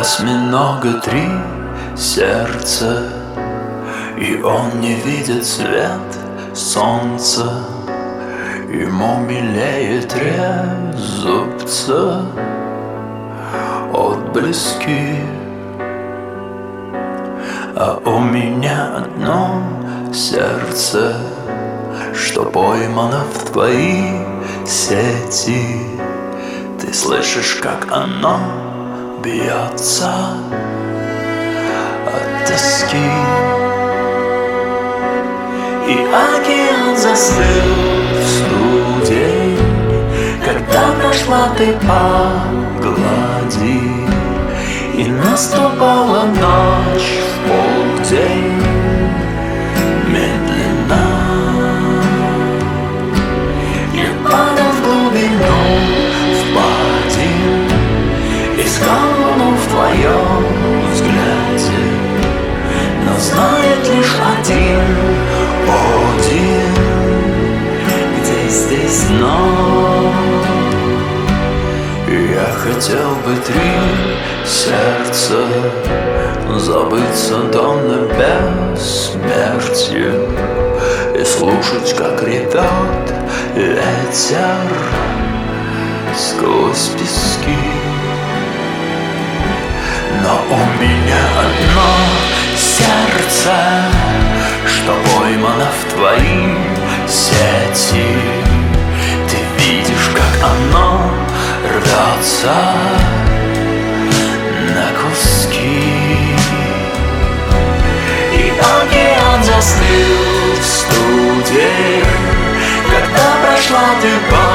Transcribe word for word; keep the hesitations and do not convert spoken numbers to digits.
Осьминога три сердца, и он не видит свет солнца. Ему милее трезубца отблески. А у меня одно сердце, что поймано в твои сети. Ты слышишь, как оно бьется от тоски. И океан застыл в студень, когда прошла ты по глади, и наступала ночь в полдень медленно. Я падал в глубину впадин, искал луну в твоем взгляде, но знает лишь один Один, где здесь дно. Я хотел бы три сердца, забыться до бессмертия и слушать, как ревет ветер сквозь пески. Но у меня одно сердце, что поймано в твои сети. Ты видишь, как оно рвется на куски. И океан застыл в студень, когда прошла ты по